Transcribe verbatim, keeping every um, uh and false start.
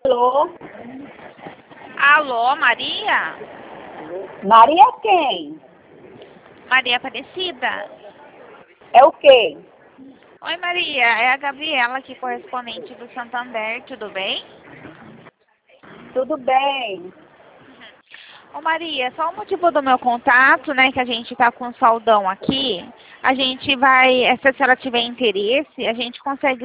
Alô? Alô, Maria? Maria quem? Maria Aparecida? É o quê? Oi, Maria, é a Gabriela aqui, correspondente do Santander, tudo bem? Tudo bem. Ô, Maria, só o motivo do meu contato, né, que a gente tá com um saldão aqui, a gente vai, se a senhora tiver interesse, a gente consegue